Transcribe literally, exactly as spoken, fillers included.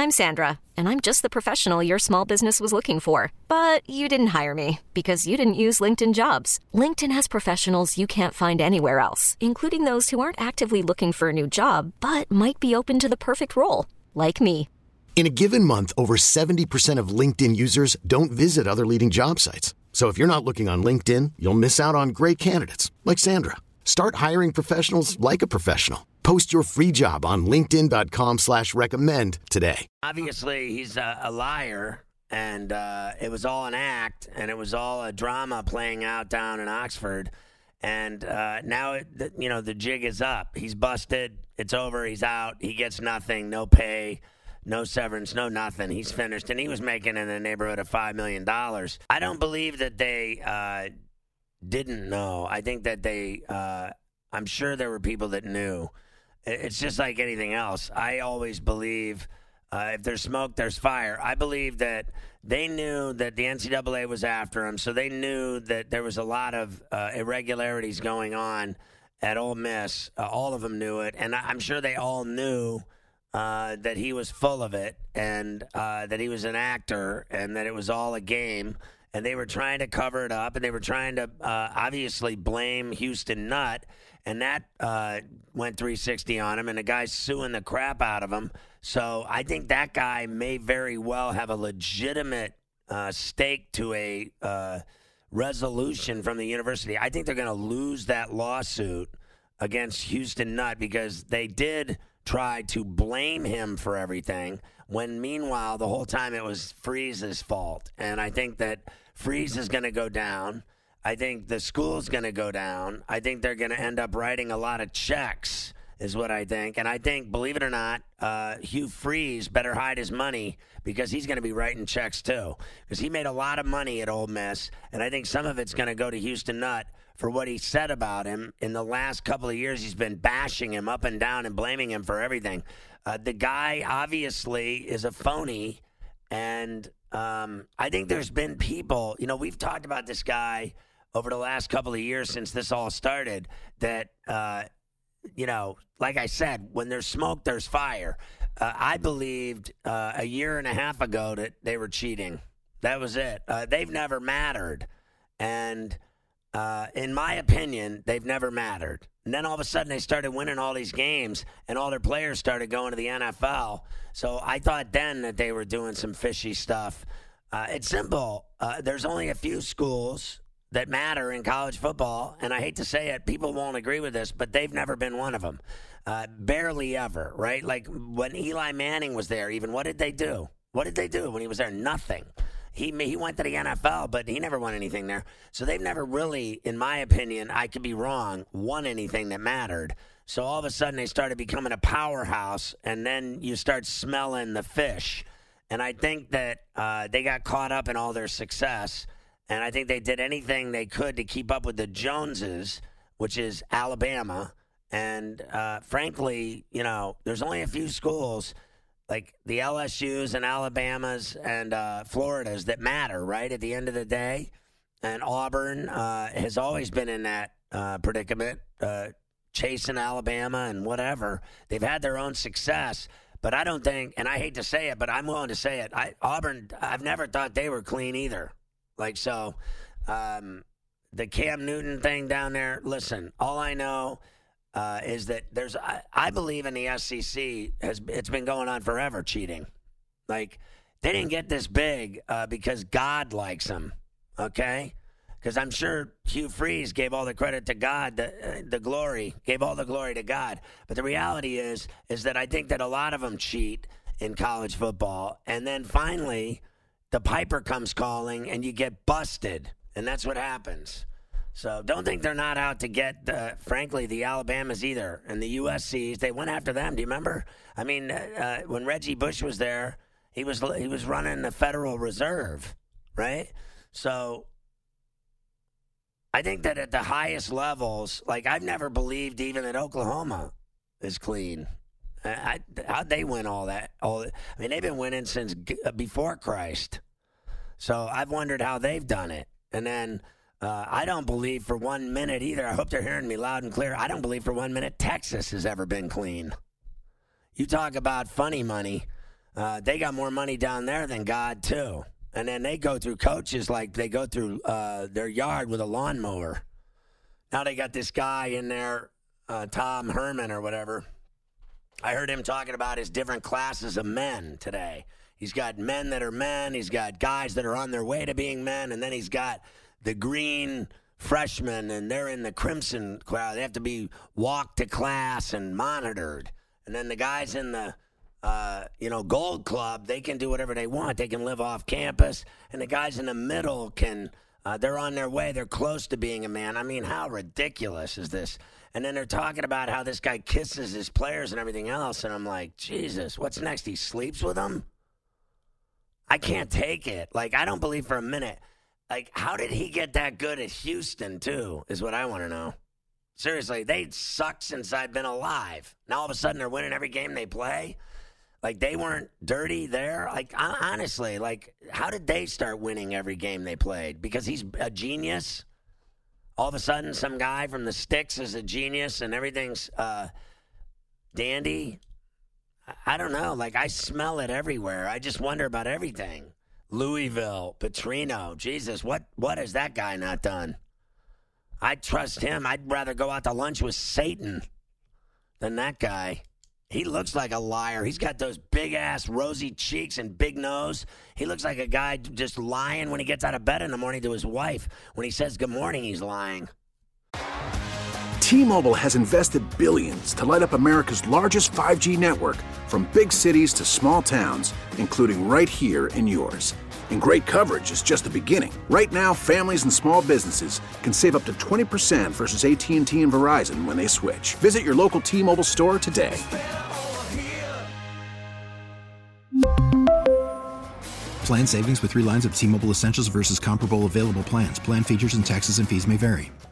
I'm Sandra, and I'm just the professional your small business was looking for. But you didn't hire me because you didn't use LinkedIn Jobs. LinkedIn has professionals you can't find anywhere else, including those who aren't actively looking for a new job, but might be open to the perfect role, like me. In a given month, over seventy percent of LinkedIn users don't visit other leading job sites. So if you're not looking on LinkedIn, you'll miss out on great candidates like Sandra. Start hiring professionals like a professional. Post your free job on linkedin.com slash recommend today. Obviously, he's a, a liar, and uh, it was all an act, and it was all a drama playing out down in Oxford. And uh, now, it, the, you know, the jig is up. He's busted. It's over. He's out. He gets nothing, no pay, no severance, no nothing. He's finished. And he was making in the neighborhood of five million dollars. I don't believe that they uh, didn't know. I think that they, uh, I'm sure there were people that knew. It's just like anything else. I always believe uh, if there's smoke, there's fire. I believe that they knew that the N C double A was after him, so they knew that there was a lot of uh, irregularities going on at Ole Miss. Uh, all of them knew it, and I'm sure they all knew uh, that he was full of it and uh, that he was an actor and that it was all a game, and they were trying to cover it up, and they were trying to uh, obviously blame Houston Nutt. And that uh, went three sixty on him, and the guy's suing the crap out of him. So I think that guy may very well have a legitimate uh, stake to a uh, resolution from the university. I think they're going to lose that lawsuit against Houston Nutt because they did try to blame him for everything, when meanwhile the whole time it was Freeze's fault. And I think that Freeze is going to go down. I think the school's going to go down. I think they're going to end up writing a lot of checks, is what I think. And I think, believe it or not, uh, Hugh Freeze better hide his money because he's going to be writing checks too. Because he made a lot of money at Ole Miss, and I think some of it's going to go to Houston Nutt for what he said about him. In the last couple of years, he's been bashing him up and down and blaming him for everything. Uh, the guy obviously is a phony, and um, I think there's been people, you know, we've talked about this guy over the last couple of years since this all started, that, uh, you know, like I said, when there's smoke, there's fire. Uh, I believed uh, a year and a half ago that they were cheating. That was it. Uh, they've never mattered. And uh, in my opinion, they've never mattered. And then all of a sudden they started winning all these games, and all their players started going to the N F L. So I thought then that they were doing some fishy stuff. Uh, it's simple. Uh, there's only a few schools that matter in college football, and I hate to say it, people won't agree with this, but they've never been one of them. Uh, barely ever, right? Like when Eli Manning was there, even, what did they do? What did they do when he was there? Nothing. He he went to the N F L, but he never won anything there. So they've never really, in my opinion, I could be wrong, won anything that mattered. So all of a sudden they started becoming a powerhouse, and then you start smelling the fish. And I think that uh, they got caught up in all their success. And I think they did anything they could to keep up with the Joneses, which is Alabama. And uh, frankly, you know, there's only a few schools like the L S Us and Alabamas and uh, Floridas that matter, right, at the end of the day. And Auburn uh, has always been in that uh, predicament, uh, chasing Alabama and whatever. They've had their own success. But I don't think, and I hate to say it, but I'm willing to say it, I, Auburn, I've never thought they were clean either. Like, so, um, the Cam Newton thing down there, listen, all I know uh, is that there's, I, I believe in the S E C, has it's been going on forever, cheating. Like, they didn't get this big uh, because God likes them, okay? Because I'm sure Hugh Freeze gave all the credit to God, the, uh, the glory, gave all the glory to God. But the reality is, is that I think that a lot of them cheat in college football. And then finally, the piper comes calling, and you get busted, and that's what happens. So don't think they're not out to get, the, frankly, the Alabamas either, and the U S Cs. They went after them. Do you remember? I mean, uh, when Reggie Bush was there, he was he was running the Federal Reserve, right? So I think that at the highest levels, like I've never believed even that Oklahoma is clean. I, how'd they win all that? All I mean, they've been winning since before Christ. So I've wondered how they've done it. And then uh, I don't believe for one minute either. I hope they're hearing me loud and clear. I don't believe for one minute Texas has ever been clean. You talk about funny money. Uh, they got more money down there than God, too. And then they go through coaches like they go through uh, their yard with a lawnmower. Now they got this guy in there, uh, Tom Herman or whatever. I heard him talking about his different classes of men today. He's got men that are men. He's got guys that are on their way to being men. And then he's got the green freshmen, and they're in the crimson class. They have to be walked to class and monitored. And then the guys in the, uh, you know, gold club, they can do whatever they want. They can live off campus. And the guys in the middle can, uh, they're on their way. They're close to being a man. I mean, how ridiculous is this? And then they're talking about how this guy kisses his players and everything else. And I'm like, Jesus, what's next? He sleeps with them? I can't take it. Like, I don't believe for a minute. Like, how did he get that good at Houston, too, is what I want to know. Seriously, they sucked since I've been alive. Now all of a sudden they're winning every game they play? Like, they weren't dirty there? Like, honestly, like, how did they start winning every game they played? Because he's a genius? All of a sudden, some guy from the sticks is a genius and everything's uh, dandy? I don't know. Like, I smell it everywhere. I just wonder about everything. Louisville, Petrino, Jesus, what what has that guy not done? I'd trust him. I'd rather go out to lunch with Satan than that guy. He looks like a liar. He's got those big-ass rosy cheeks and big nose. He looks like a guy just lying when he gets out of bed in the morning to his wife. When he says good morning, he's lying. T-Mobile has invested billions to light up America's largest five G network, from big cities to small towns, including right here in yours. And great coverage is just the beginning. Right now, families and small businesses can save up to twenty percent versus A T and T and Verizon when they switch. Visit your local T-Mobile store today. Plan savings with three lines of T-Mobile Essentials versus comparable available plans. Plan features and taxes and fees may vary.